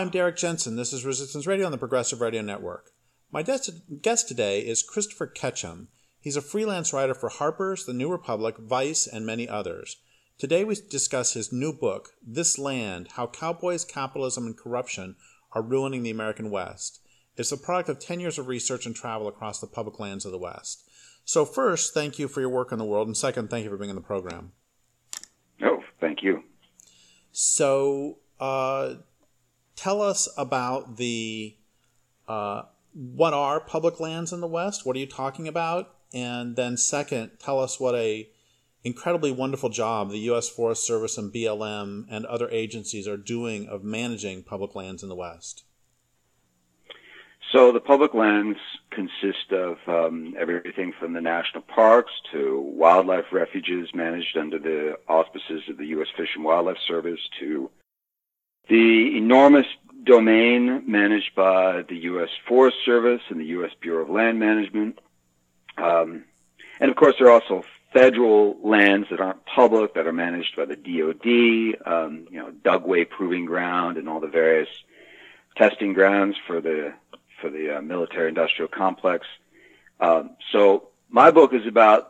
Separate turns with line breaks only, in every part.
I'm Derek Jensen. This is Resistance Radio on the Progressive Radio Network. My guest today is Christopher Ketchum. He's a freelance writer for Harper's, The New Republic, Vice, and many others. Today we discuss his new book, This Land, How Cowboys, Capitalism, and Corruption Are Ruining the American West. It's a product of 10 years of research and travel across the public lands of the West. So first, thank you for your work in the world, and second, thank you for being on the program.
Oh, thank you.
So, tell us about the what are public lands in the West? What are you talking about? And then second, tell us what a incredibly wonderful job the U.S. Forest Service and BLM and other agencies are doing of managing public lands in the West.
So the public lands consist of everything from the national parks to wildlife refuges managed under the auspices of the U.S. Fish and Wildlife Service to the enormous domain managed by the U.S. Forest Service and the U.S. Bureau of Land Management. And of course, there are also federal lands that aren't public that are managed by the DOD, Dugway Proving Ground and all the various testing grounds for the military-industrial complex. So my book is about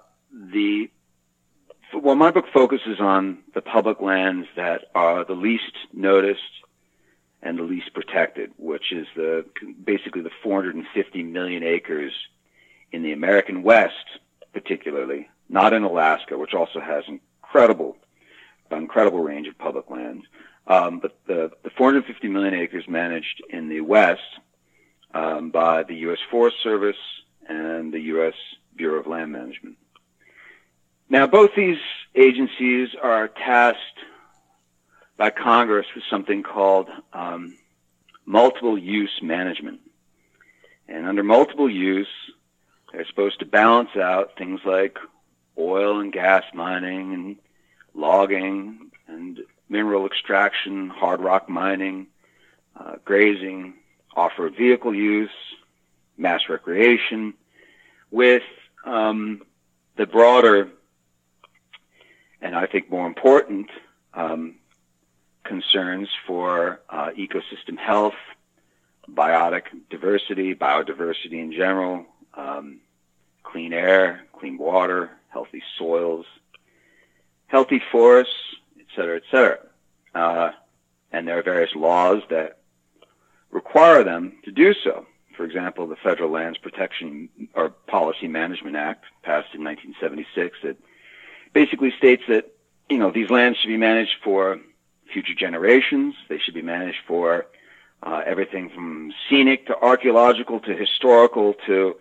my book focuses on the public lands that are the least noticed and the least protected, which is basically the 450 million acres in the American West, particularly, not in Alaska, which also has incredible range of public lands. But the 450 million acres managed in the West by the U.S. Forest Service and the U.S. Bureau of Land Management. Now, both these agencies are tasked by Congress with something called multiple use management. And under multiple use, they're supposed to balance out things like oil and gas mining and logging and mineral extraction, hard rock mining, grazing, off-road vehicle use, mass recreation, with the broader and I think more important concerns for ecosystem health, biodiversity in general, clean air, clean water, healthy soils, healthy forests, et cetera, et cetera. And there are various laws that require them to do so. For example, the Federal Lands Protection or Policy Management Act, passed in 1976, that basically states that, these lands should be managed for future generations. They should be managed for everything from scenic to archaeological to historical to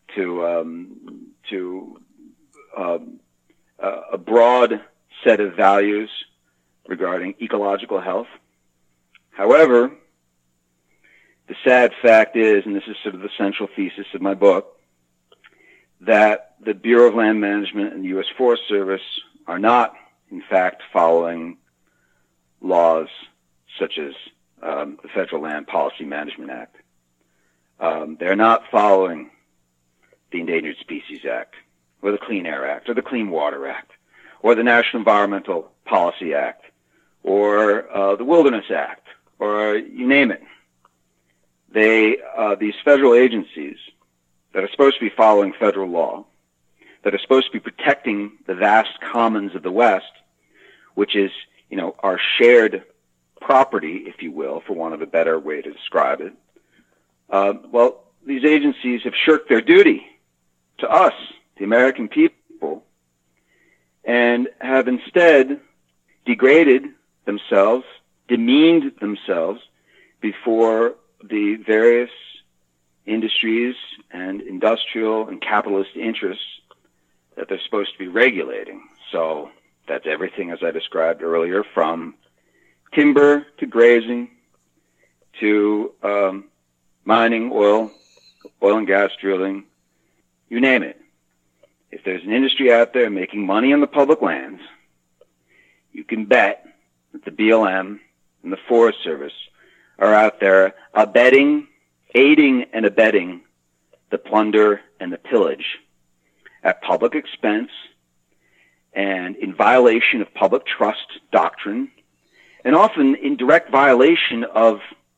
a broad set of values regarding ecological health. However, the sad fact is, and this is sort of the central thesis of my book, that the Bureau of Land Management and the U.S. Forest Service are not, in fact, following laws such as the Federal Land Policy Management Act. They're not following the Endangered Species Act, or the Clean Air Act, or the Clean Water Act, or the National Environmental Policy Act, or the Wilderness Act, or you name it. These federal agencies that are supposed to be following federal law, that are supposed to be protecting the vast commons of the West, which is, our shared property, if you will, for want of a better way to describe it. These agencies have shirked their duty to us, the American people, and have instead degraded themselves, demeaned themselves before the various industries and industrial and capitalist interests that they're supposed to be regulating. So that's everything, as I described earlier, from timber to grazing to mining, oil and gas drilling, you name it. If there's an industry out there making money on the public lands, you can bet that the BLM and the Forest Service are out there aiding and abetting the plunder and the pillage at public expense and in violation of public trust doctrine, and often in direct violation of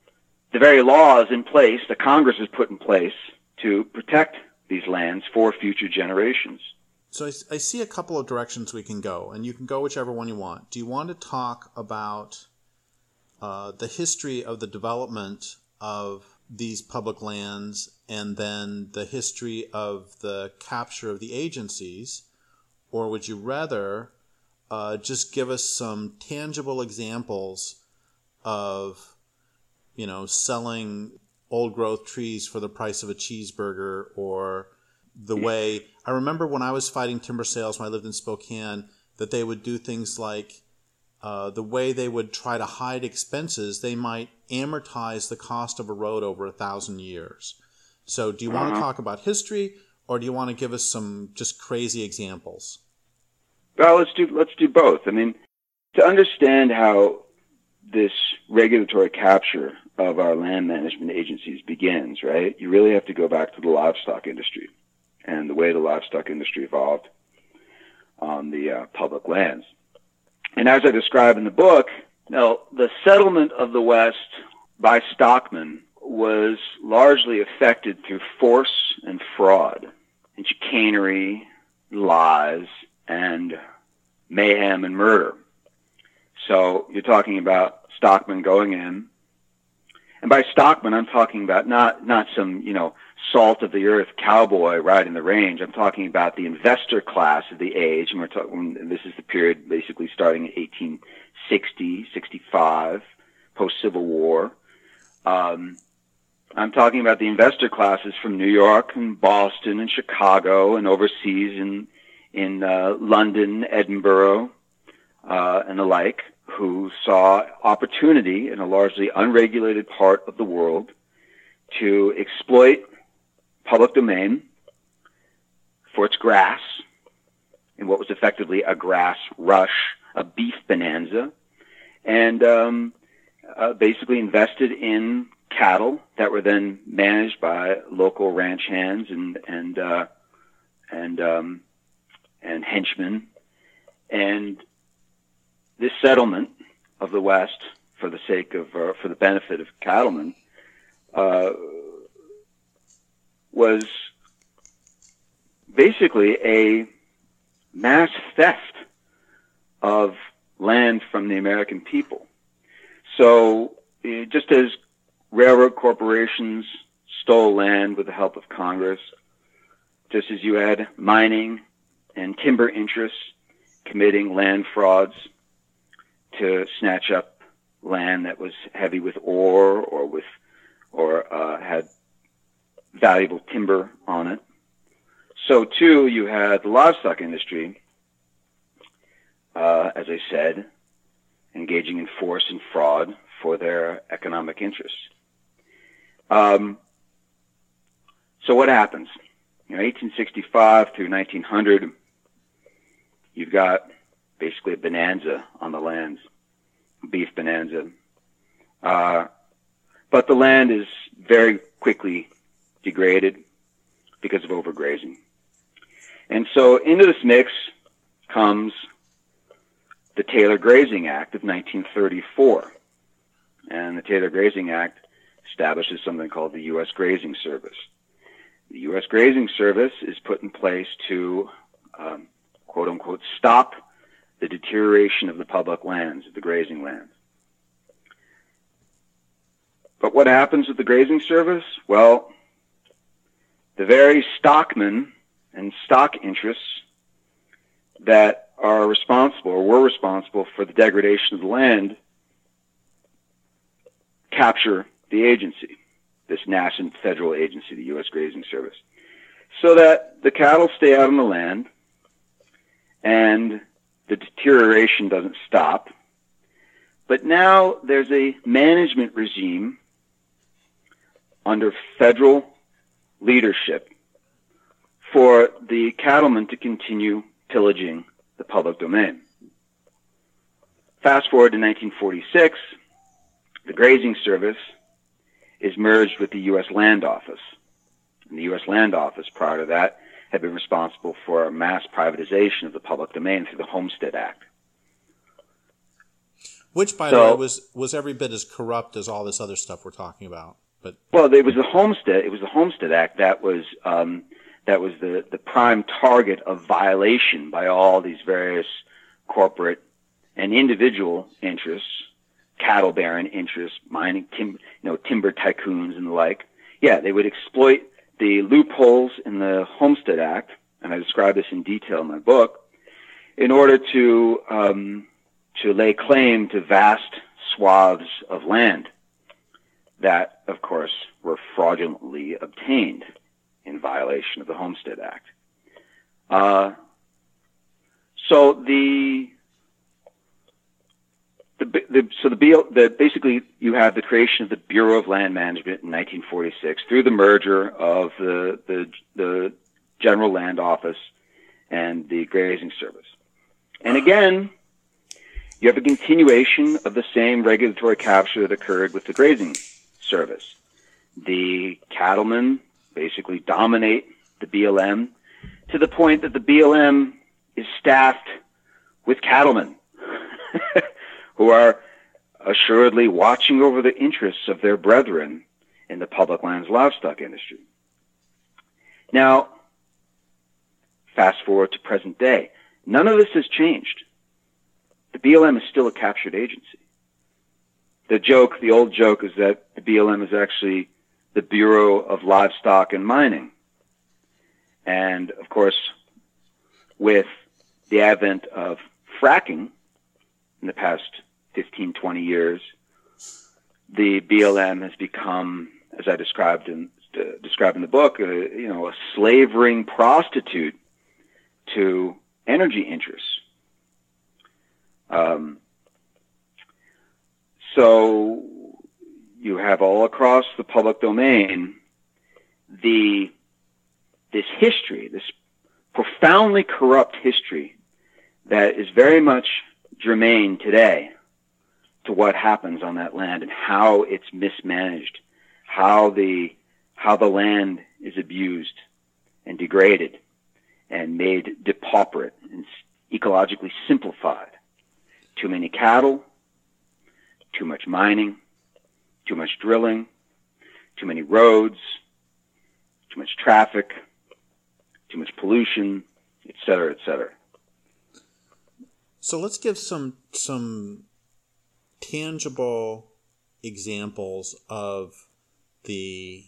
the very laws in place that Congress has put in place to protect these lands for future generations.
So I see a couple of directions we can go, and you can go whichever one you want. Do you want to talk about the history of the development of these public lands and then the history of the capture of the agencies, or would you rather just give us some tangible examples of, selling old-growth trees for the price of a cheeseburger, or the way I remember when I was fighting timber sales when I lived in Spokane, that they would do things like the way they would try to hide expenses, they might amortize the cost of a road over 1,000 years. So do you want to talk about history, or do you want to give us some just crazy examples?
Well, let's do both. I mean, to understand how this regulatory capture of our land management agencies begins, right, you really have to go back to the livestock industry and the way the livestock industry evolved on the public lands. And as I describe in the book, the settlement of the West by stockmen was largely effected through force and fraud and chicanery, lies, and mayhem and murder. So you're talking about stockmen going in, and by stockmen I'm talking about not some salt of the earth cowboy riding the range. I'm talking about the investor class of the age, and this is the period basically starting in 1860, 65, post-Civil War. I'm talking about the investor classes from New York and Boston and Chicago and overseas in London, Edinburgh, and the like, who saw opportunity in a largely unregulated part of the world to exploit public domain for its grass, in what was effectively a grass rush, a beef bonanza, and basically invested in cattle that were then managed by local ranch hands and henchmen. And this settlement of the West, for the sake of, for the benefit of cattlemen, was basically a mass theft of land from the American people. So just as railroad corporations stole land with the help of Congress, just as you had mining and timber interests committing land frauds to snatch up land that was heavy with ore or had valuable timber on it, so too you had the livestock industry, as I said, engaging in force and fraud for their economic interests. So what happens? 1865 through 1900, you've got basically a bonanza on the lands, beef bonanza. But the land is very quickly degraded because of overgrazing. And so into this mix comes the Taylor Grazing Act of 1934. And the Taylor Grazing Act establishes something called the U.S. Grazing Service. The U.S. Grazing Service is put in place to, quote unquote, stop the deterioration of the public lands, the grazing lands. But what happens with the Grazing Service? Well, the very stockmen and stock interests that are responsible or were responsible for the degradation of the land capture the agency, this nascent federal agency, the U.S. Grazing Service, so that the cattle stay out on the land and the deterioration doesn't stop. But now there's a management regime under federal leadership for the cattlemen to continue pillaging the public domain. Fast forward to 1946, the Grazing Service is merged with the U.S. Land Office. And the U.S. Land Office, prior to that, had been responsible for a mass privatization of the public domain through the Homestead Act.
Which, by the way, was every bit as corrupt as all this other stuff we're talking about. But
well, it was the Homestead Act that was the prime target of violation by all these various corporate and individual interests, cattle baron interests, mining, timber tycoons and the like. Yeah, they would exploit the loopholes in the Homestead Act, and I describe this in detail in my book, in order to lay claim to vast swaths of land that, of course, were fraudulently obtained in violation of the Homestead Act. Basically you have the creation of the Bureau of Land Management in 1946 through the merger of the General Land Office and the Grazing Service. And again, you have a continuation of the same regulatory capture that occurred with the Grazing Service. The cattlemen basically dominate the BLM to the point that the BLM is staffed with cattlemen who are assuredly watching over the interests of their brethren in the public lands livestock industry. Now, fast forward to present day. None of this has changed. The BLM is still a captured agency. The old joke is that the BLM is actually the Bureau of Livestock and Mining. And, of course, with the advent of fracking in the past 15, 20 years, the BLM has become, as I described in the book, a slavering prostitute to energy interests. So you have all across the public domain this history, this profoundly corrupt history that is very much germane today to what happens on that land and how it's mismanaged, how the land is abused and degraded and made depauperate and ecologically simplified. Too many cattle, too much mining, too much drilling, too many roads, too much traffic, too much pollution, et cetera, et cetera.
So let's give some tangible examples of the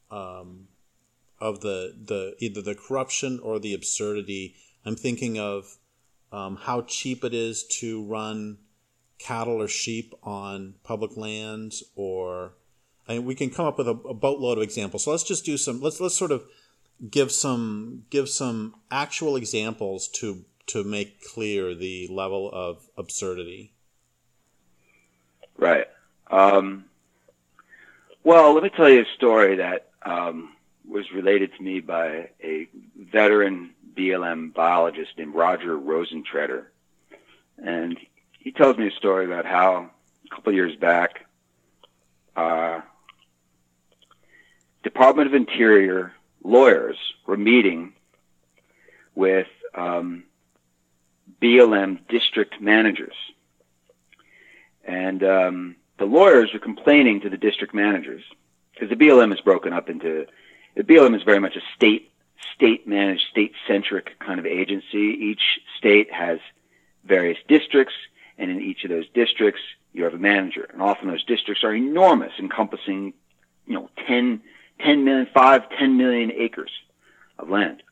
either the corruption or the absurdity. I'm thinking of how cheap it is to run cattle or sheep on public lands, we can come up with a boatload of examples. So let's just do let's sort of give some actual examples to make clear the level of absurdity.
Right. Well, let me tell you a story that was related to me by a veteran BLM biologist named Roger Rosentreter. And he tells me a story about how a couple of years back, Department of Interior lawyers were meeting with BLM district managers. And the lawyers were complaining to the district managers because the BLM is broken up into, the BLM is very much a state-managed, state-centric kind of agency. Each state has various districts, and in each of those districts, you have a manager. And often those districts are enormous, encompassing, 10 million acres of land.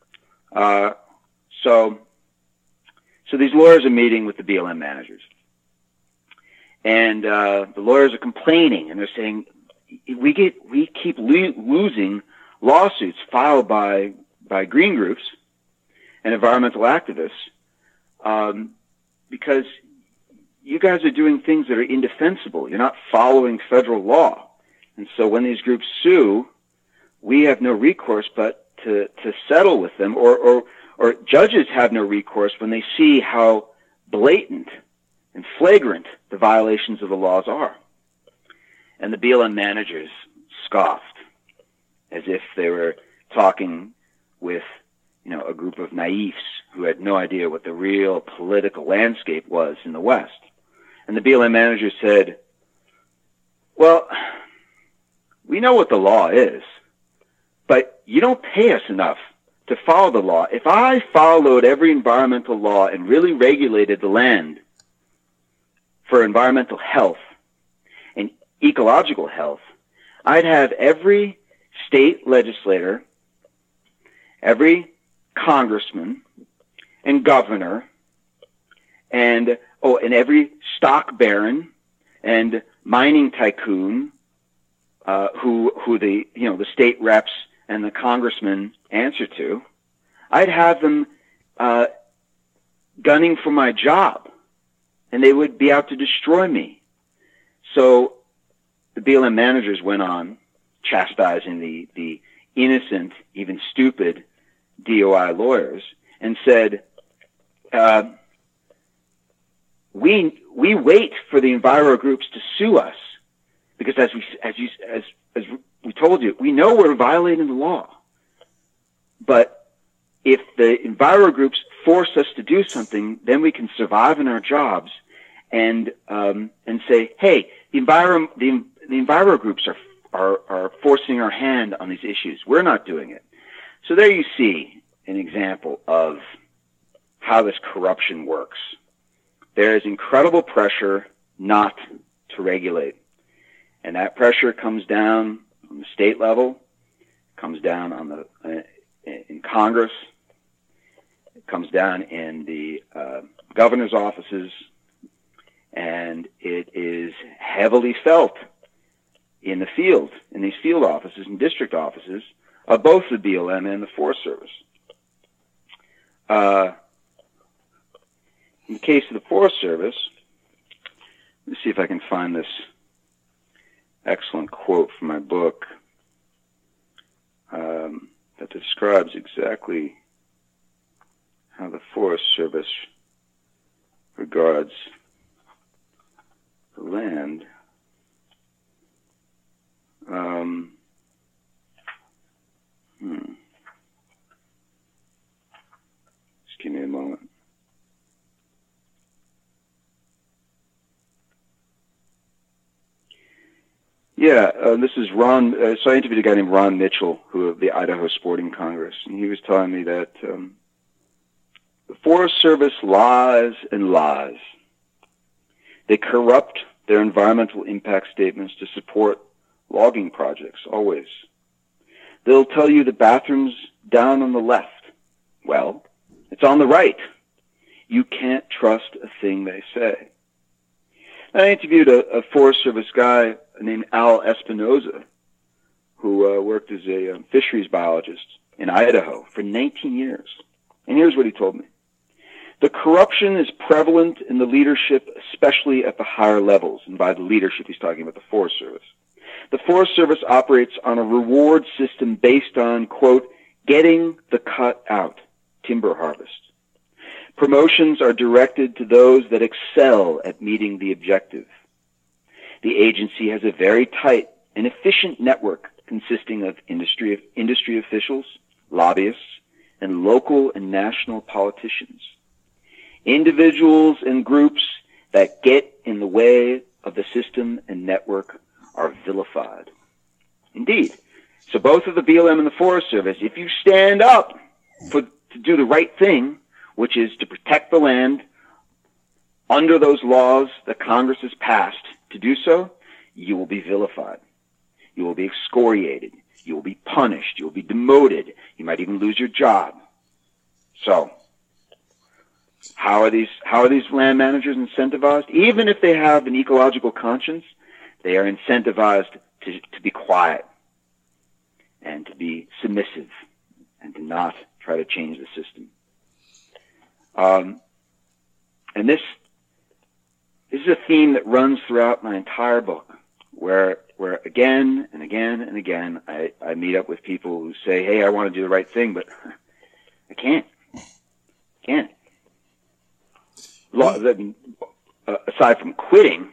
So these lawyers are meeting with the BLM managers. And the lawyers are complaining, and they're saying, we keep losing lawsuits filed by green groups and environmental activists because you guys are doing things that are indefensible. You're not following federal law. And so when these groups sue, we have no recourse but to settle with them, or judges have no recourse when they see how blatant and flagrant the violations of the laws are. And the BLM managers scoffed as if they were talking with, a group of naifs who had no idea what the real political landscape was in the West. And the BLM manager said, well, we know what the law is, but you don't pay us enough to follow the law. If I followed every environmental law and really regulated the land for environmental health and ecological health, I'd have every state legislator, every congressman and governor, and every stock baron and mining tycoon who the state reps and the congressmen answer to. I'd have them gunning for my job, and they would be out to destroy me. So the BLM managers went on chastising the innocent, even stupid DOI lawyers, and said, we wait for the enviro groups to sue us because as we told you, we know we're violating the law. But if the enviro groups force us to do something, then we can survive in our jobs and say, hey, the enviro groups are forcing our hand on these issues. We're not doing it. So there you see an example of how this corruption works. There is incredible pressure not to regulate. And that pressure comes down on the state level, comes down on in Congress, it comes down in the governor's offices, and it is heavily felt in the field, in these field offices and district offices of both the BLM and the Forest Service. In the case of the Forest Service, let me see if I can find this excellent quote from my book that describes exactly how the Forest Service regards the land. Just give me a moment. Yeah, this is Ron. So I interviewed a guy named Ron Mitchell, who of the Idaho Sporting Congress, and he was telling me that the Forest Service lies and lies. They corrupt their environmental impact statements to support logging projects, always. They'll tell you the bathroom's down on the left. Well, it's on the right. You can't trust a thing they say. I interviewed a Forest Service guy named Al Espinoza, who worked as a fisheries biologist in Idaho for 19 years. And here's what he told me. The corruption is prevalent in the leadership, especially at the higher levels. And by the leadership, he's talking about the Forest Service. The Forest Service operates on a reward system based on, quote, getting the cut out, timber harvest. Promotions are directed to those that excel at meeting the objective. The agency has a very tight and efficient network consisting of industry officials, lobbyists, and local and national politicians. Individuals and groups that get in the way of the system and network are vilified. Indeed. So both of the BLM and the Forest Service, if you stand up to do the right thing, which is to protect the land under those laws that Congress has passed, to do so, you will be vilified. You will be excoriated. You will be punished. You will be demoted. You might even lose your job. So, how are these land managers incentivized? Even if they have an ecological conscience, they are incentivized to be quiet and to be submissive and to not try to change the system. And this is a theme that runs throughout my entire book, where again and again and again I meet up with people who say, hey, I want to do the right thing, but I can't. Aside from quitting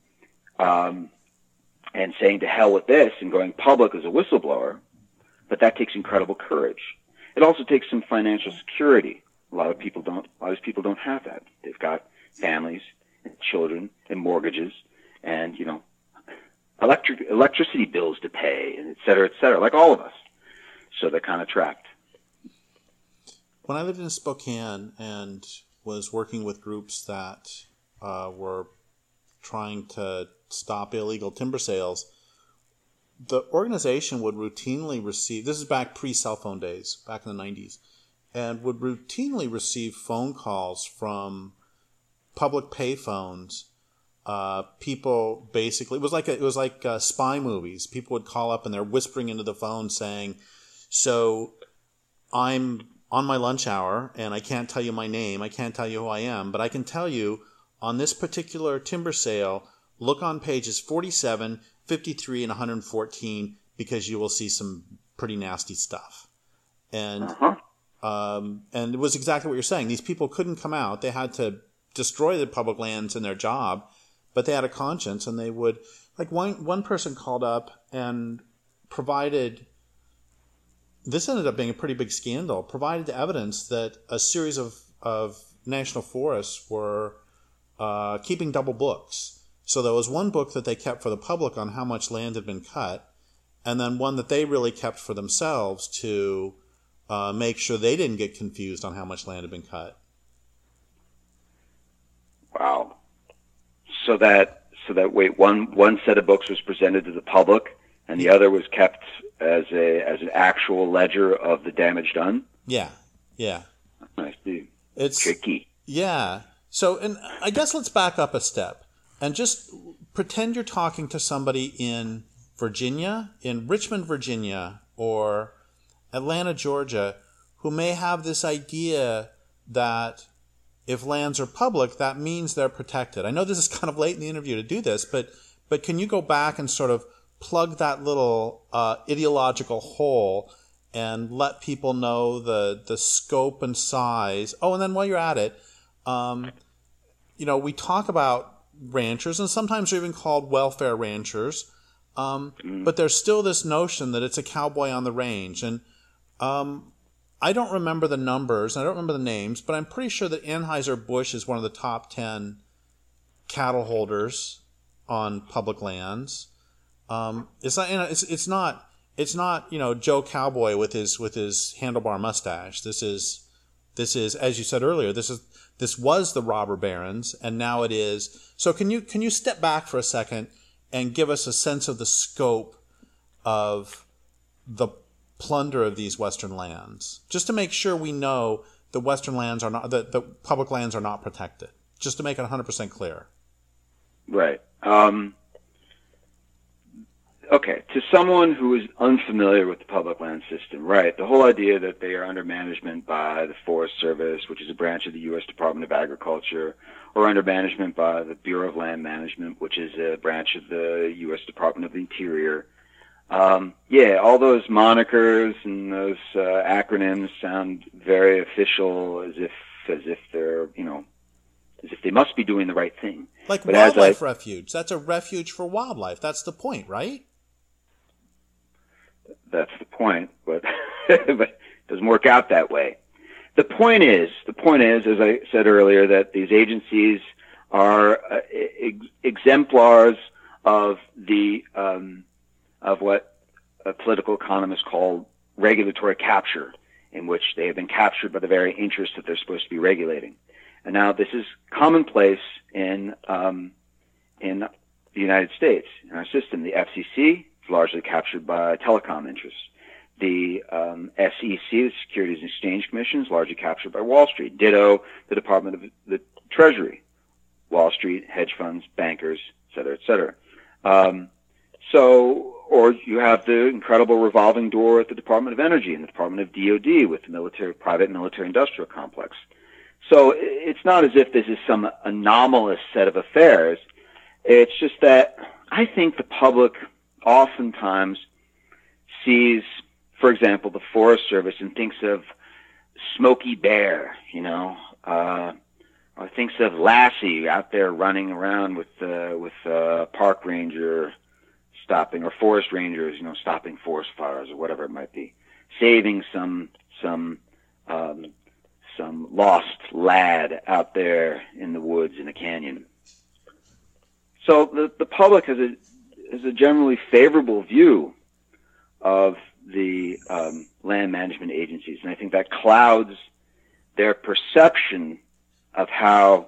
and saying to hell with this and going public as a whistleblower, but that takes incredible courage. It also takes some financial security. A lot of people don't have that. They've got families and children and mortgages and, electricity bills to pay, and et cetera, like all of us. So they're kind of trapped.
When I lived in Spokane and was working with groups that were trying to stop illegal timber sales, the organization would routinely receive, this is back pre-cell phone days, back in the 90s, and would routinely receive phone calls from public pay phones. People basically, it was like spy movies. People would call up and they're whispering into the phone saying, so I'm on my lunch hour and I can't tell you my name, I can't tell you who I am, but I can tell you on this particular timber sale, look on pages 47, 53, and 114 because you will see some pretty nasty stuff. And and it was exactly what you're saying. These people couldn't come out. They had to destroy the public lands in their job, but they had a conscience, and they would, like one person called up and provided, this ended up being a pretty big scandal, provided evidence that a series of national forests were keeping double books. So there was one book that they kept for the public on how much land had been cut, and then one that they really kept for themselves to make sure they didn't get confused on how much land had been cut.
Wow. So that one set of books was presented to the public, and the other was kept as an actual ledger of the damage done.
Yeah.
I see.
It's
tricky.
Yeah. So, and I guess let's back up a step and just pretend you're talking to somebody in Virginia, in Richmond, Virginia, or Atlanta, Georgia, who may have this idea that if lands are public, that means they're protected. I know this is kind of late in the interview to do this, but can you go back and sort of plug that little ideological hole and let people know the scope and size? Oh, and then while you're at it, we talk about ranchers, and sometimes they're even called welfare ranchers, but there's still this notion that it's a cowboy on the range. And I don't remember the numbers, I don't remember the names, but I'm pretty sure that Anheuser-Busch is one of the top 10 cattle holders on public lands. It's not Joe Cowboy with his handlebar mustache. This is, as you said earlier, this was the robber barons, and now it is. So can you step back for a second and give us a sense of the scope of the plunder of these Western lands, just to make sure we know the Western lands are not, the public lands are not protected, just to make it 100% clear.
Right. Okay, to someone who is unfamiliar with the public land system, right, the whole idea that they are under management by the Forest Service, which is a branch of the U.S. Department of Agriculture, or under management by the Bureau of Land Management, which is a branch of the U.S. Department of the Interior. All those monikers and those acronyms sound very official, as if they're, as if they must be doing the right thing.
Like wildlife refuge. That's a refuge for wildlife. That's the point, right?
That's the point, but it doesn't work out that way. The point is, as I said earlier, that these agencies are exemplars of of what political economists call regulatory capture, in which they have been captured by the very interests that they're supposed to be regulating. And now this is commonplace in the United States, in our system. The FCC is largely captured by telecom interests. The SEC, the Securities and Exchange Commission, is largely captured by Wall Street. Ditto the Department of the Treasury, Wall Street, hedge funds, bankers, et cetera, et cetera. Or you have the incredible revolving door at the Department of Energy and the Department of DoD with the private military-industrial complex. So it's not as if this is some anomalous set of affairs. It's just that I think the public oftentimes sees, for example, the Forest Service and thinks of Smokey Bear, or thinks of Lassie out there running around with a park ranger stopping, or forest rangers, stopping forest fires or whatever it might be, saving some lost lad out there in the woods in a canyon. So the public has a generally favorable view of the land management agencies, and I think that clouds their perception of how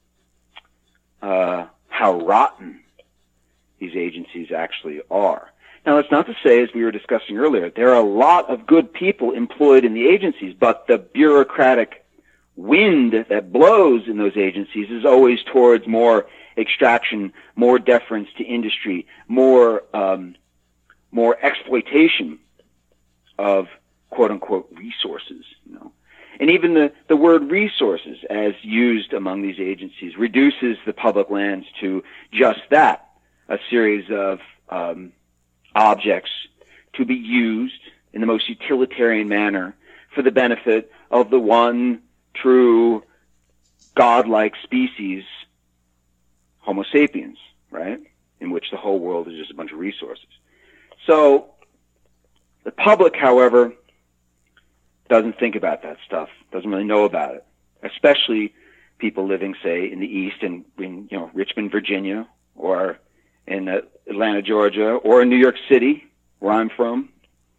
rotten these agencies actually are. Now, that's not to say, as we were discussing earlier, there are a lot of good people employed in the agencies, but the bureaucratic wind that blows in those agencies is always towards more extraction, more deference to industry, more exploitation of quote-unquote resources, you know. And even the word resources, as used among these agencies, reduces the public lands to just that, a series of objects to be used in the most utilitarian manner for the benefit of the one true godlike species, Homo sapiens, right? In which the whole world is just a bunch of resources. So the public, however, doesn't think about that stuff, doesn't really know about it, especially people living, say, in the East and in Richmond, Virginia, or in Atlanta, Georgia, or in New York City, where I'm from.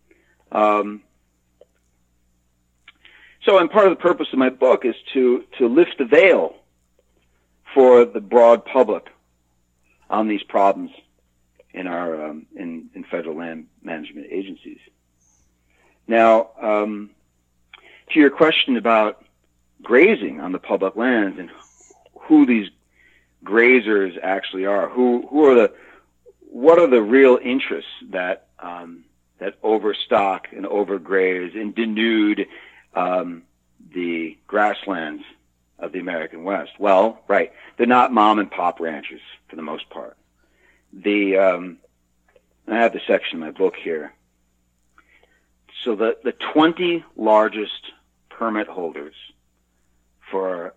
And part of the purpose of my book is to lift the veil for the broad public on these problems in our in federal land management agencies. Now, to your question about grazing on the public lands and who these grazers actually are, what are the real interests that that overstock and overgraze and denude the grasslands of the American West? Well, right, they're not mom and pop ranchers for the most part. I have the section in my book here. So the 20 largest permit holders for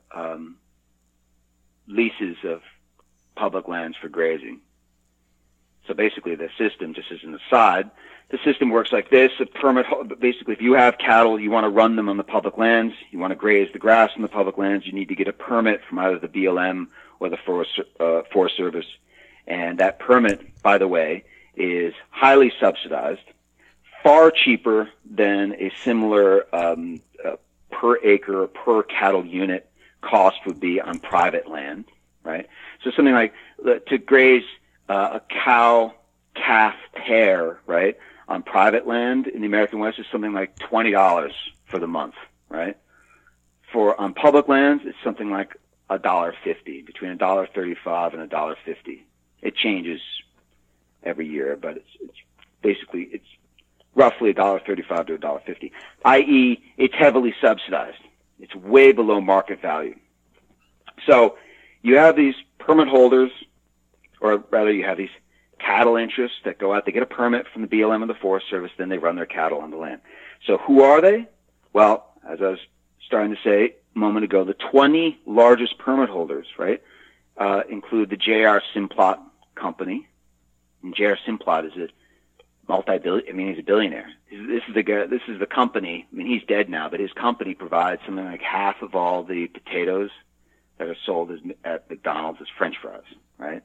leases of public lands for grazing. So basically the system, just as an aside, the system works like this. Basically, if you have cattle, you want to run them on the public lands, you want to graze the grass on the public lands, you need to get a permit from either the BLM or the Forest Service. And that permit, by the way, is highly subsidized, far cheaper than a similar per acre or per cattle unit cost would be on private land, right? So something like to graze a cow-calf pair, right, on private land in the American West is something like $20 for the month, right? On public lands, it's something like $1.50, between $1.35 and $1.50. It changes every year, but it's roughly $1.35 to $1.50, i.e., it's heavily subsidized. It's way below market value. So you have these permit holders, or rather you have these cattle interests that go out, they get a permit from the BLM and the Forest Service, then they run their cattle on the land. So who are they? Well, as I was starting to say a moment ago, the 20 largest permit holders, right, include the J.R. Simplot Company. And J.R. Simplot is he's a billionaire. This is the company. I mean, he's dead now, but his company provides something like half of all the potatoes that are sold at McDonald's as French fries, right?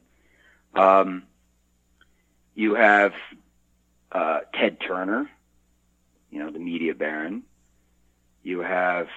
You have Ted Turner, the media baron. You have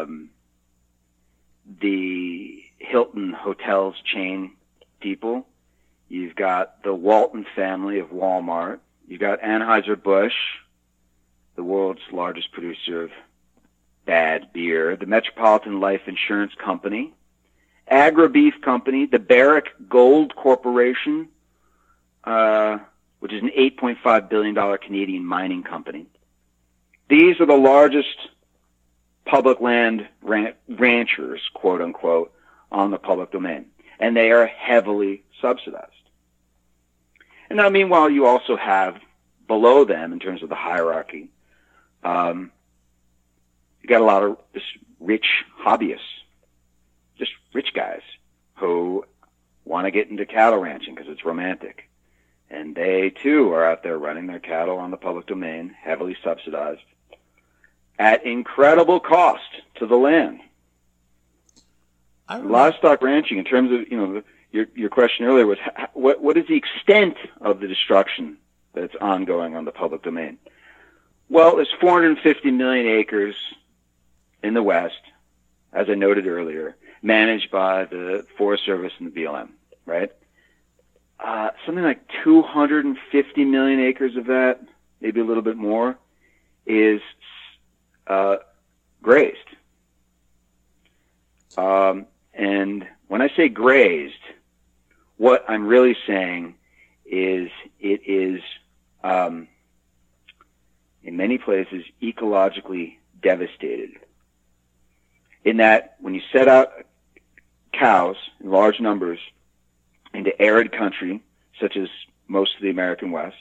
the Hilton Hotels chain people. You've got the Walton family of Walmart. You've got Anheuser-Busch, the world's largest producer of bad beer, the Metropolitan Life Insurance Company, Agri-Beef Company, the Barrick Gold Corporation, which is an $8.5 billion Canadian mining company. These are the largest public land ranchers, quote unquote, on the public domain, and they are heavily subsidized. And now, meanwhile, you also have below them, in terms of the hierarchy, you got a lot of just rich hobbyists, just rich guys who want to get into cattle ranching because it's romantic. And they, too, are out there running their cattle on the public domain, heavily subsidized, at incredible cost to the land. Livestock ranching, in terms of, your question earlier was what is the extent of the destruction that's ongoing on the public domain? Well, there's 450 million acres in the West, as I noted earlier, managed by the Forest Service and the BLM, right? Something like 250 million acres of that, maybe a little bit more, is grazed. And when I say grazed, what I'm really saying is it is, in many places, ecologically devastated. In that, when you set out cows in large numbers into arid country, such as most of the American West,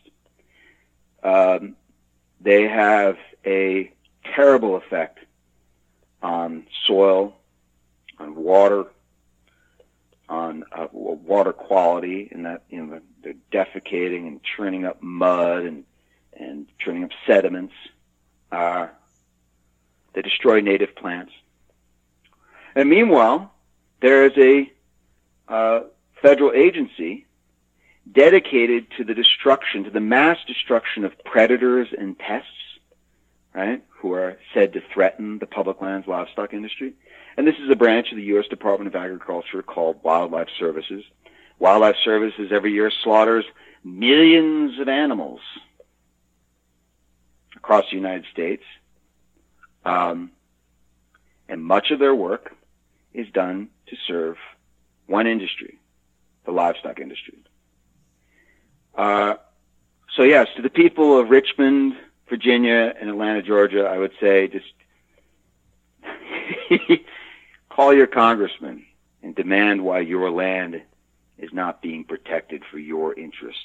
they have a terrible effect on soil, on water, on water quality, in that they're defecating and churning up mud and churning up sediments. They destroy native plants. And meanwhile, there is a federal agency dedicated to the destruction, to the mass destruction of predators and pests, right, who are said to threaten the public lands livestock industry. And this is a branch of the U.S. Department of Agriculture called Wildlife Services. Wildlife Services every year slaughters millions of animals across the United States. And much of their work is done to serve one industry, the livestock industry. So yes, to the people of Richmond, Virginia, and Atlanta, Georgia, I would say just call your congressman and demand why your land is not being protected for your interests.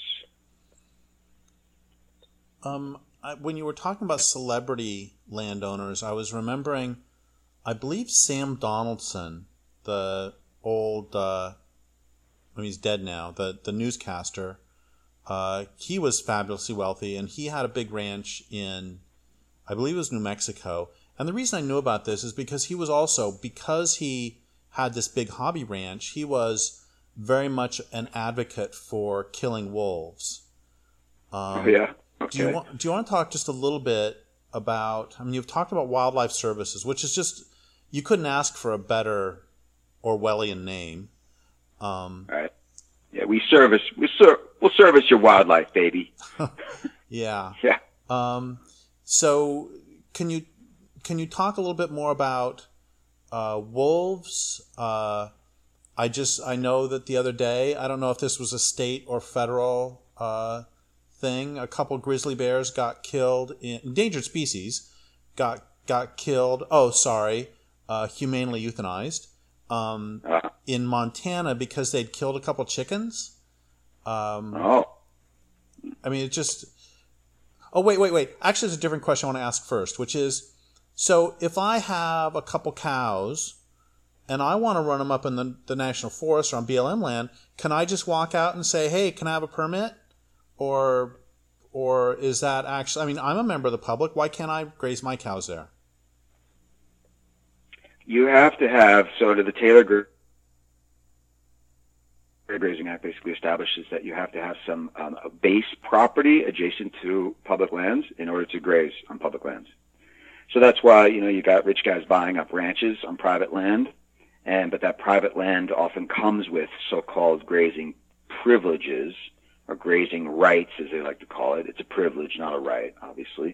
When you were talking about celebrity landowners, I was remembering, I believe Sam Donaldson, the old, he's dead now, the newscaster, he was fabulously wealthy, and he had a big ranch in, I believe it was New Mexico. And the reason I knew about this is because he was also, because he had this big hobby ranch, he was very much an advocate for killing wolves.
Yeah. Okay.
Do you want to talk just a little bit about, you've talked about Wildlife Services, which is just, you couldn't ask for a better Orwellian name.
All right. Yeah, we'll service your wildlife, baby.
Yeah.
Yeah.
So can you talk a little bit more about wolves? I know that the other day, I don't know if this was a state or federal thing, a couple grizzly bears got killed, endangered species got killed. Humanely euthanized in Montana because they'd killed a couple chickens. It just. Oh, wait. Actually, there's a different question I want to ask first, which is, so if I have a couple cows and I want to run them up in the National Forest or on BLM land, can I just walk out and say, hey, can I have a permit? Or is that actually, I'm a member of the public. Why can't I graze my cows there?
You have to have, under the Taylor Grazing Act basically establishes that you have to have some base property adjacent to public lands in order to graze on public lands. So that's why, you got rich guys buying up ranches on private land, but that private land often comes with so-called grazing privileges, or grazing rights, as they like to call it. It's a privilege, not a right, obviously.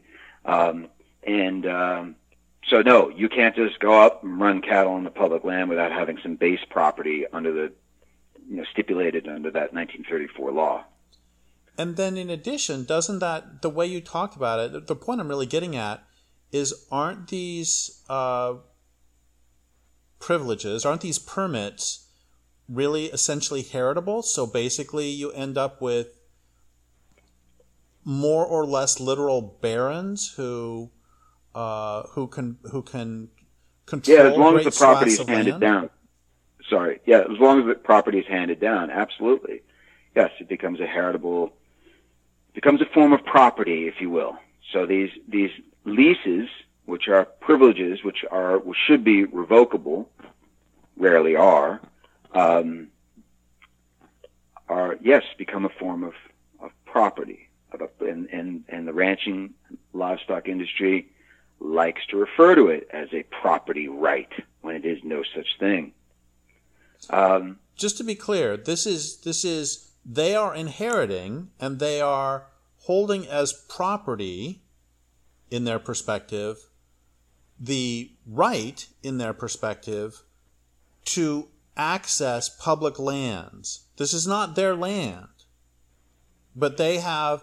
So no, you can't just go up and run cattle on the public land without having some base property under the, stipulated under that 1934 law.
And then in addition, doesn't that, the way you talked about it, the point I'm really getting at is, aren't these privileges, aren't these permits really essentially heritable? So basically you end up with more or less literal barons who can control
as long as the property is
of
handed
land?
down. Sorry. Yeah, as long as the property is handed down, absolutely. Yes, it becomes a heritable, becomes a form of property, if you will. So these leases, which are privileges, which should be revocable, rarely are, yes, become a form of property. And the ranching livestock industry likes to refer to it as a property right when it is no such thing.
Just to be clear, this is they are inheriting and they are holding as property in their perspective the right in their perspective to access public lands. This is not their land, but they have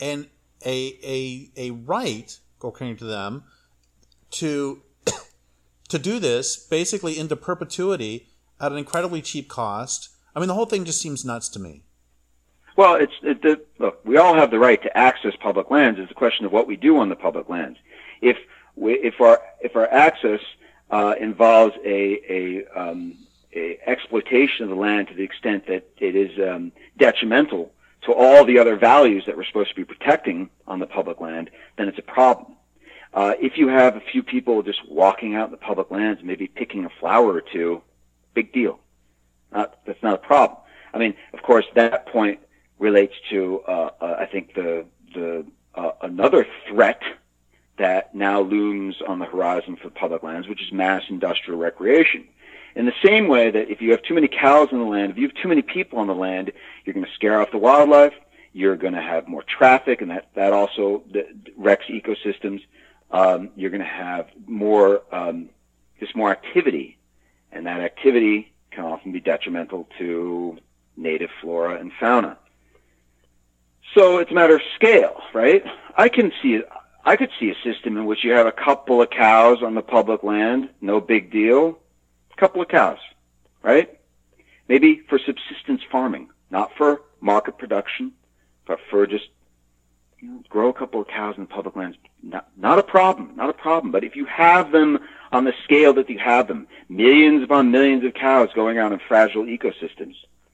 a right, according to them, to do this basically into perpetuity at an incredibly cheap cost. I mean, the whole thing just seems nuts to me.
Well, look, we all have the right to access public lands. It's a question of what we do on the public lands. If our access involves a exploitation of the land to the extent that it is detrimental to all the other values that we're supposed to be protecting on the public land, then it's a problem. If you have a few people just walking out in the public lands, maybe picking a flower or two, big deal. That's not a problem. I mean, of course, that point relates to, I think, another threat that now looms on the horizon for public lands, which is mass industrial recreation. In the same way that if you have too many cows on the land, if you have too many people on the land, you're going to scare off the wildlife, you're going to have more traffic, and that also wrecks ecosystems. You're going to have more activity, and that activity can often be detrimental to native flora and fauna. So it's a matter of scale, right? I could see a system in which you have a couple of cows on the public land, no big deal. A couple of cows, right? Maybe for subsistence farming, not for market production, but for just grow a couple of cows in the public lands. Not a problem. But if you have them on the scale that you have them, millions upon millions of cows going out in fragile ecosystems,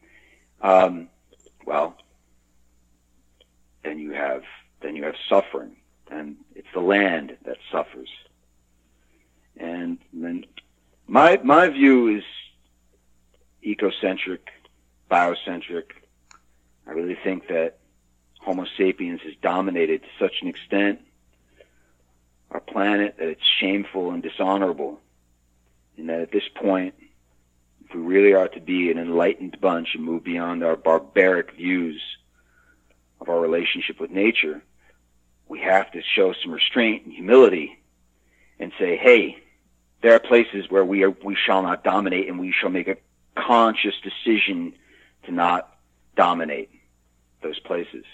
well, then you have suffering, and it's the land that suffers. And then my view is ecocentric, biocentric. I really think that Homo sapiens has dominated to such an extent our planet that it's shameful and dishonorable, and that at this point, if we really are to be an enlightened bunch and move beyond our barbaric views of our relationship with nature, we have to show some restraint and humility and say, hey, there are places where we shall not dominate, and we shall make a conscious decision to not dominate those places.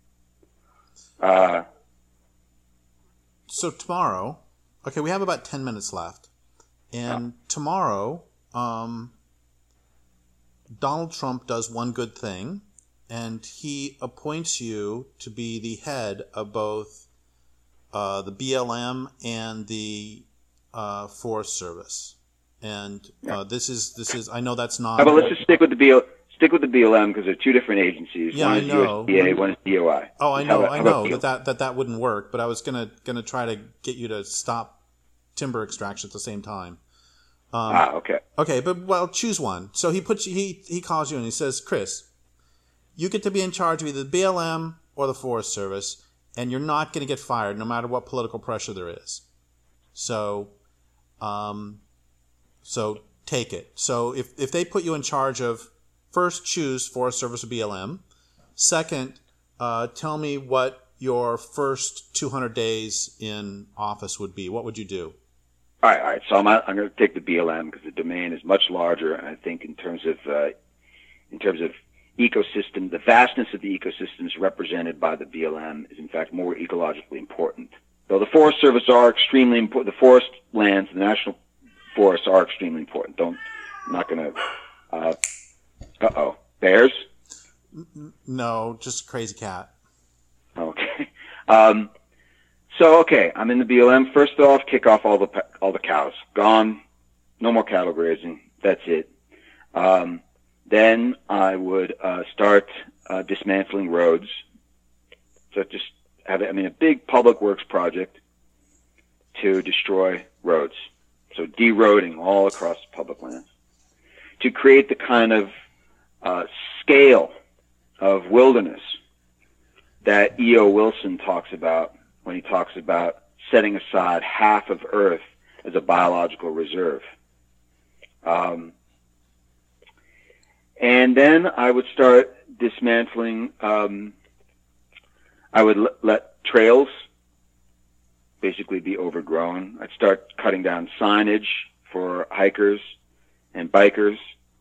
So tomorrow, okay, we have about 10 minutes left. And tomorrow, Donald Trump does one good thing, and he appoints you to be the head of both the BLM and the Forest Service. And this is I know that's not.
But let's just stick with the BLM because they're two different agencies.
Yeah,
one
I
is
know.
USDA, one is DOI.
Oh, I know that wouldn't work. But I was gonna try to get you to stop timber extraction at the same time.
Okay.
Okay, but choose one. So he calls you and he says, Chris, you get to be in charge of either the BLM or the Forest Service, and you're not going to get fired no matter what political pressure there is. So take it. So if they put you in charge of, first, choose Forest Service or BLM. Second, tell me what your first 200 days in office would be. What would you do?
All right. So I'm going to take the BLM because the domain is much larger, and I think in terms of ecosystem, the vastness of the ecosystems represented by the BLM is in fact more ecologically important. Though the Forest Service are extremely important, the forest lands, the national forests are extremely important. I'm not going to. Bears?
No, just a crazy cat.
Okay. Okay, I'm in the BLM. First off, kick off all the cows. Gone. No more cattle grazing. That's it. Then I would start dismantling roads. So just have a big public works project to destroy roads. So de-roading all across public lands. To create the kind of scale of wilderness that E.O. Wilson talks about when he talks about setting aside half of Earth as a biological reserve. And then I would start dismantling, I would let trails basically be overgrown. I'd start cutting down signage for hikers and bikers.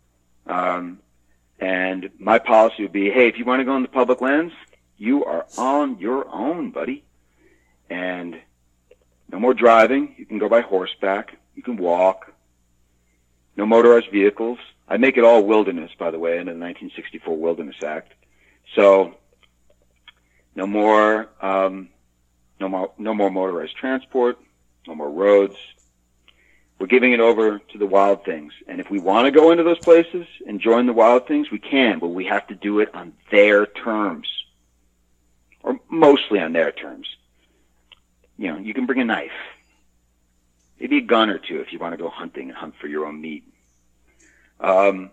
And my policy would be, hey, if you want to go on the public lands, you are on your own, buddy. And no more driving. You can go by horseback. You can walk. No motorized vehicles. I make it all wilderness, by the way, under the 1964 Wilderness Act. So no more motorized transport. No more roads. We're giving it over to the wild things. And if we want to go into those places and join the wild things, we can, but we have to do it on their terms. Or mostly on their terms. You know, you can bring a knife. Maybe a gun or two if you want to go hunting and hunt for your own meat. So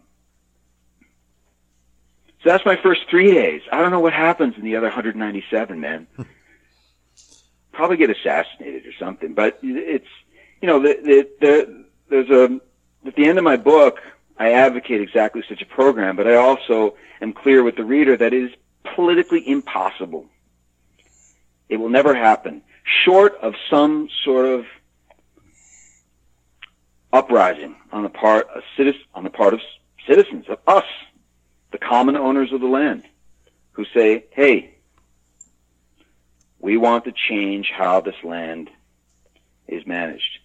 that's my first 3 days. I don't know what happens in the other 197, man. Probably get assassinated or something. But it's, you know, there's at the end of my book, I advocate exactly such a program, but I also am clear with the reader that it is politically impossible. It will never happen, short of some sort of uprising on the part of citizens, of us, the common owners of the land, who say, hey, we want to change how this land is managed.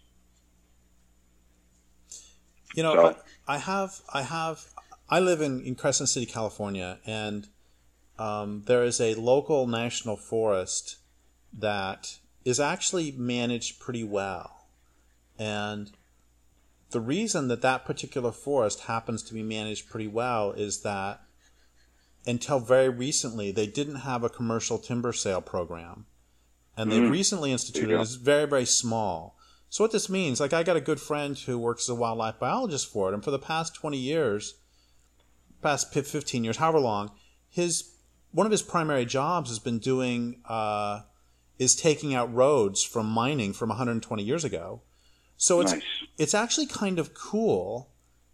You know, so, I live in Crescent City, California, and there is a local national forest that is actually managed pretty well. And the reason that particular forest happens to be managed pretty well is that until very recently, they didn't have a commercial timber sale program. And they've recently instituted it. It's very, very small. So what this means, like I got a good friend who works as a wildlife biologist for it, and for the past 20 years, past 15 years, however long, one of his primary jobs has been is taking out roads from mining from 120 years ago. So it's actually kind of cool.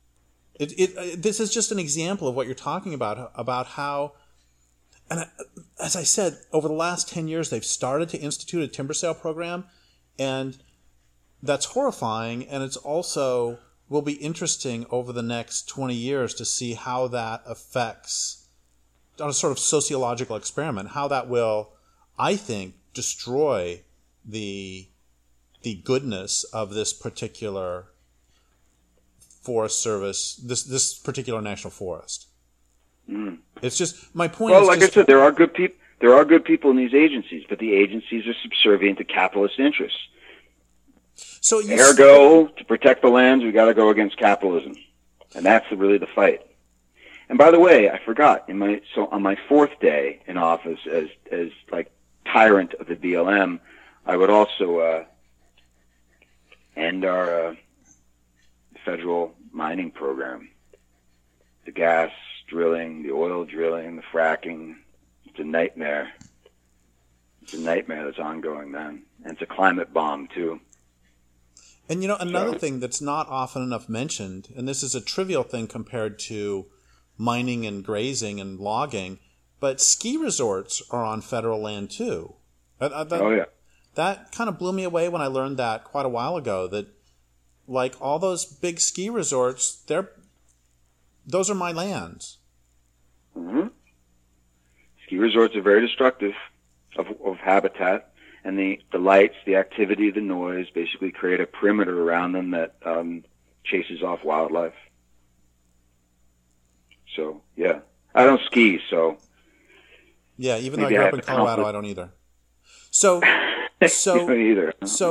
This is just an example of what you're talking about how, and as I said, over the last 10 years, they've started to institute a timber sale program, and that's horrifying, and it's also will be interesting over the next 20 years to see how that affects, on a sort of sociological experiment, how that will, I think, destroy the goodness of this particular Forest Service, this particular national forest. It's just my point.
Well, like I said, there are good people. There are good people in these agencies, but the agencies are subservient to capitalist interests.
So
ergo, to protect the lands, we got to go against capitalism, and that's really the fight. And by the way, I forgot on my fourth day in office as like tyrant of the BLM, I would also end our federal mining program. The gas drilling, the oil drilling, the fracking. It's a nightmare. It's a nightmare that's ongoing, man. And it's a climate bomb, too.
And, you know, another thing that's not often enough mentioned, and this is a trivial thing compared to mining and grazing and logging, but ski resorts are on federal land, too.
Oh, yeah.
That kind of blew me away when I learned that quite a while ago, that, like, all those big ski resorts, those are my lands.
Mm-hmm. Ski resorts are very destructive of habitat, and the lights, the activity, the noise basically create a perimeter around them that chases off wildlife. So, yeah. I don't ski, so...
Yeah, even though I grew up in Colorado, I don't either. So...
either.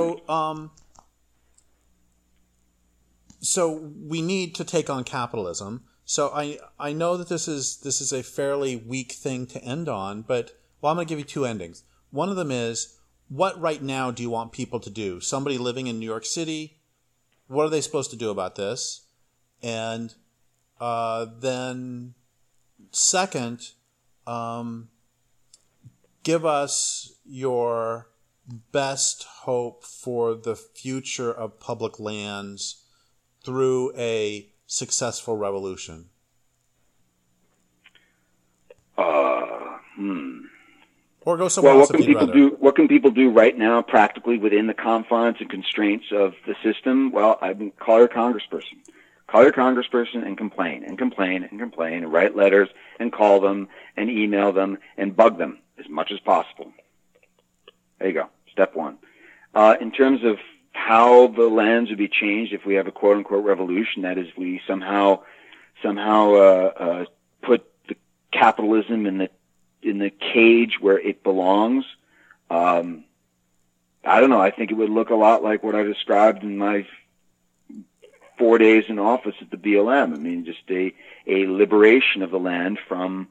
So we need to take on capitalism. So I know that this is a fairly weak thing to end on, but I'm going to give you two endings. One of them is, what right now do you want people to do? Somebody living in New York City, what are they supposed to do about this? And then second, give us your best hope for the future of public lands through a successful revolution? Or go somewhere else if you'd rather.
What can people do right now, practically within the confines and constraints of the system? Well, call your congressperson. Call your congressperson and complain and complain and complain and write letters and call them and email them and bug them as much as possible. There you go. Step one. In terms of how the lands would be changed if we have a quote-unquote revolution, that is, we somehow put the capitalism in the cage where it belongs. I don't know. I think it would look a lot like what I described in my 4 days in office at the BLM. I mean, just a liberation of the land from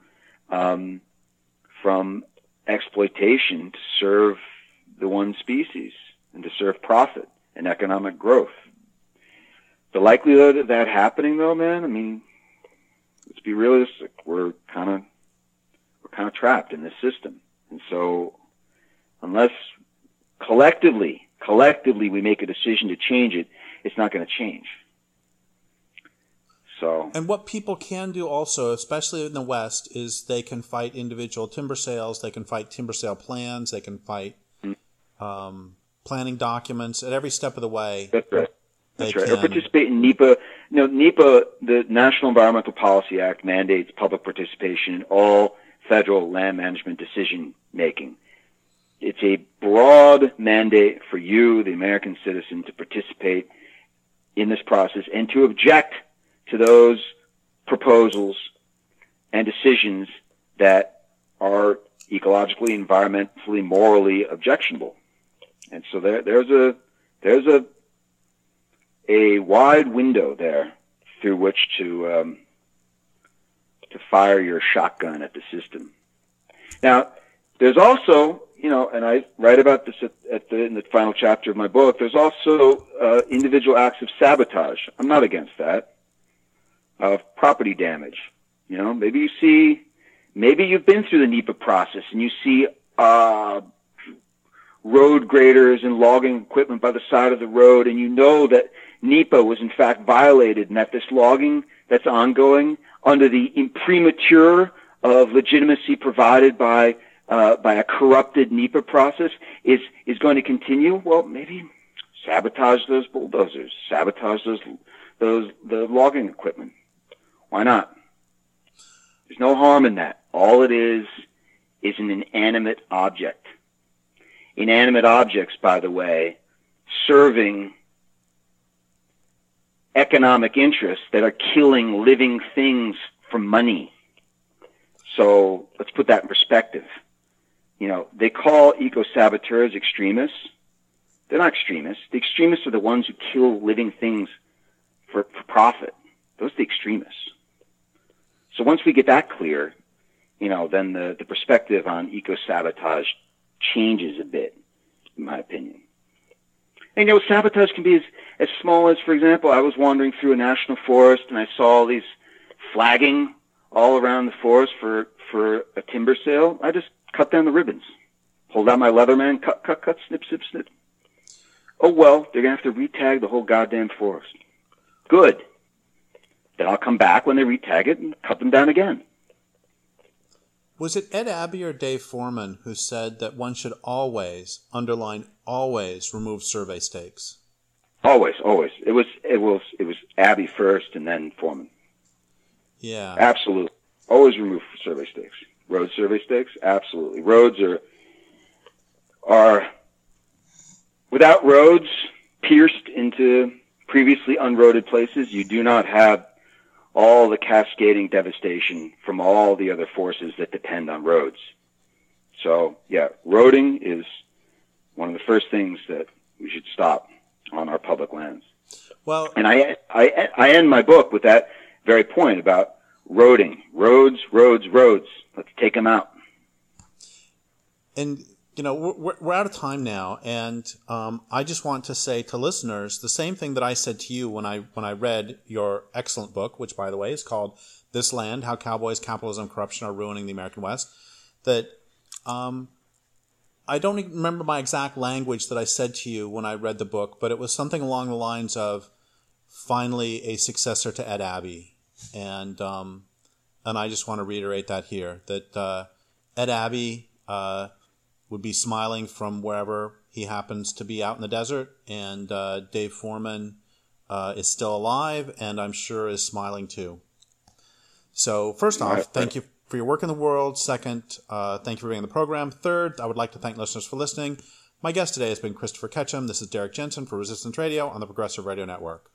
exploitation to serve the one species and to serve profit and economic growth. The likelihood of that happening, though, man, I mean, let's be realistic. We're kind of trapped in this system. And so unless collectively we make a decision to change it, it's not going to change. So.
And what people can do also, especially in the West, is they can fight individual timber sales, they can fight timber sale plans, they can fight planning documents at every step of the way.
That's right. That's right. Or participate in NEPA. NEPA, the National Environmental Policy Act, mandates public participation in all federal land management decision making. It's a broad mandate for you, the American citizen, to participate in this process and to object to those proposals and decisions that are ecologically, environmentally, morally objectionable. And so there's a wide window there through which to fire your shotgun at the system. Now, there's also, and I write about this in the final chapter of my book, there's also individual acts of sabotage. I'm not against that. Of property damage. Maybe you've been through the NEPA process and you see road graders and logging equipment by the side of the road, and you know that NEPA was in fact violated and that this logging that's ongoing under the imprimatur of legitimacy provided by a corrupted NEPA process is going to continue. Well, maybe sabotage those bulldozers, sabotage the logging equipment. Why not? There's no harm in that. All it is an inanimate object. Inanimate objects, by the way, serving economic interests that are killing living things for money. So let's put that in perspective. They call eco-saboteurs extremists. They're not extremists. The extremists are the ones who kill living things for profit. Those are the extremists. So once we get that clear, then the perspective on eco-sabotage changes a bit, in my opinion. And sabotage can be as small as, for example, I was wandering through a national forest and I saw all these flagging all around the forest for a timber sale. I just cut down the ribbons, pulled out my Leatherman, cut, snip, snip, snip. Oh, well, they're going to have to retag the whole goddamn forest. Good. Then I'll come back when they retag it and cut them down again.
Was it Ed Abbey or Dave Foreman who said that one should always, underline always, remove survey stakes?
Always. It was Abbey first and then Foreman.
Yeah.
Absolutely. Always remove survey stakes. Road survey stakes? Absolutely. Roads are without roads pierced into previously unroaded places, you do not have all the cascading devastation from all the other forces that depend on roads. So, yeah, roading is one of the first things that we should stop on our public lands.
Well,
and I end my book with that very point about roading. Roads. Let's take them out.
And we're out of time now, and I just want to say to listeners the same thing that I said to you when I read your excellent book, which, by the way, is called "This Land: How Cowboys, Capitalism, and Corruption Are Ruining the American West." That I don't remember my exact language that I said to you when I read the book, but it was something along the lines of finally a successor to Ed Abbey, and I just want to reiterate that here, that Ed Abbey would be smiling from wherever he happens to be out in the desert, and Dave Foreman is still alive, and I'm sure is smiling too. So first off, thank you for your work in the world. Second, thank you for being on the program. Third, I would like to thank listeners for listening. My guest today has been Christopher Ketchum. This is Derek Jensen for Resistance Radio on the Progressive Radio Network.